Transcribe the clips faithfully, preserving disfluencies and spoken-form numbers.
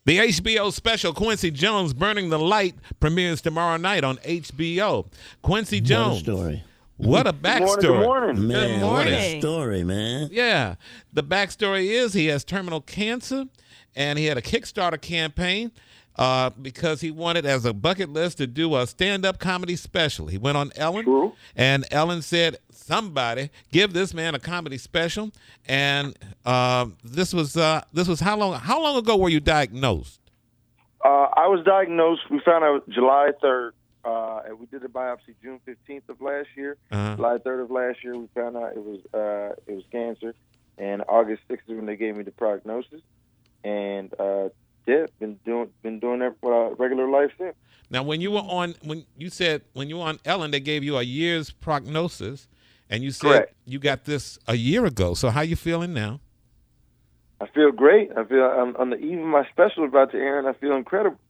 The H B O special Quincy Jones Burning the Light premieres tomorrow night on H B O. Quincy Jones. What a story. What a backstory. Good morning. Man, Good morning. what a story, man. Yeah. The backstory is he has terminal cancer, and he had a Kickstarter campaign uh, because he wanted, as a bucket list, to do a stand-up comedy special. He went on Ellen, True. and Ellen said, somebody give this man a comedy special. And uh, this was uh, this was how long how long ago were you diagnosed? Uh, I was diagnosed. We found out July third, uh, and we did a biopsy June fifteenth of last year. Uh-huh. July third of last year, we found out it was uh, it was cancer, and August sixth is when they gave me the prognosis. And uh, yeah, been doing been doing that for uh, regular life since. Now, when you were on, when you said when you were on Ellen, they gave you a year's prognosis, and you said Correct. you got this a year ago. So how you feeling now? I feel great. I feel I'm on the eve of my special about to air, and I feel incredible.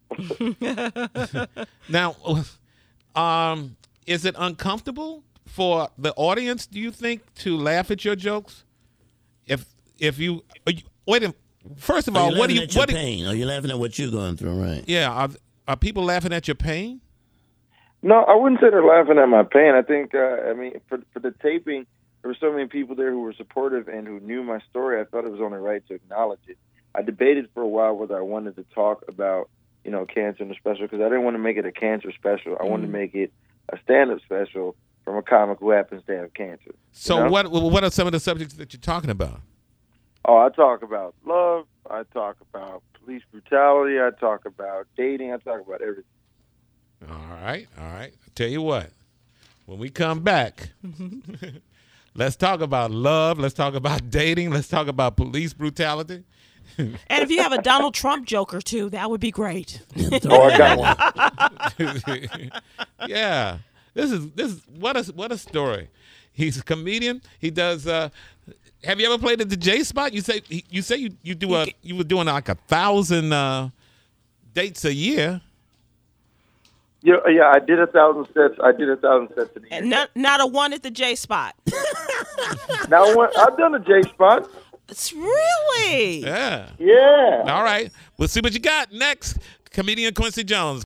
Now, um, is it uncomfortable for the audience, do you think, to laugh at your jokes? If if you, are you wait a first of Are all, you what do laughing you at your what do, pain? Are you laughing at what you're going through, right? yeah, are, are people laughing at your pain? No, I wouldn't say they're laughing at my pain. I think, uh, I mean, for for the taping, there were so many people there who were supportive and who knew my story. I thought it was only right to acknowledge it. I debated for a while whether I wanted to talk about, you know, cancer in the special, because I didn't want to make it a cancer special. I wanted to make it a stand-up special from a comic who happens to have cancer. So you know? what what are some of the subjects that you're talking about? Oh, I talk about love. I talk about police brutality. I talk about dating. I talk about everything. All right, all right. I'll tell you what, when we come back, let's talk about love. Let's talk about dating. Let's talk about police brutality. And if you have a Donald Trump joke or two, that would be great. Oh, I got one. Yeah, this is this is what a what a story. He's a comedian. He does. Uh, have you ever played at the J Spot? You say you say you, you do a you were doing like a thousand uh, dates a year. Yeah, yeah, I did a thousand sets. I did a thousand sets in a year. And not, not a one at the J Spot. Now, when, I've done a J Spot. It's really? Yeah. Yeah. All right. We'll see what you got next. Comedian Quincy Jones.